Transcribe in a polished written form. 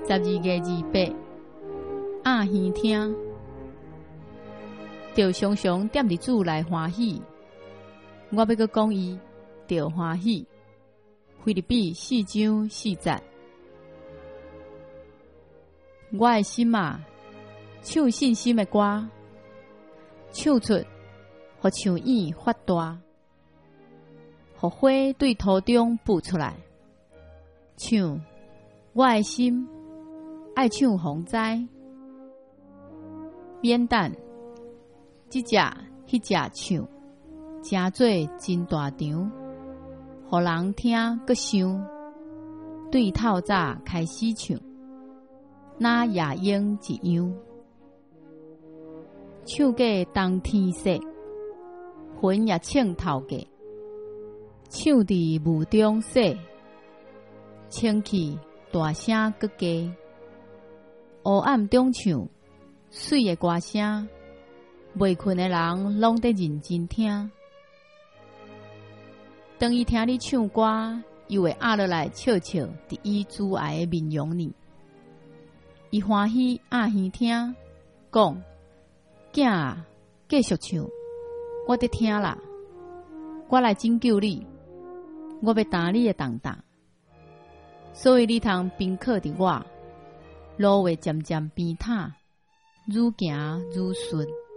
12月28，暗耳听，着常常踮伫主内欢喜。我要阁讲伊，着欢喜。菲律宾4章4节，我的心啊，唱信心的歌，唱出，互树影发大，互花对土中浮出来。唱，我的心爱唱洪灾，免等，即只迄只唱，诚做真大场，互人听阁想，对透早开始唱，若夜莺一样，唱过冬天色，云也穿透过，唱伫雾中说，清气大声阁加，黑暗中唱，水的歌声，未困的人拢在认真听。当伊听你唱歌，伊会压落来笑笑，伫伊主爱的面容里。伊欢喜压耳听，讲：囝啊，继续唱，我伫听啦，我来拯救你，我要担你的重担。所以你通边靠伫我，路会渐渐变坦，愈行愈顺。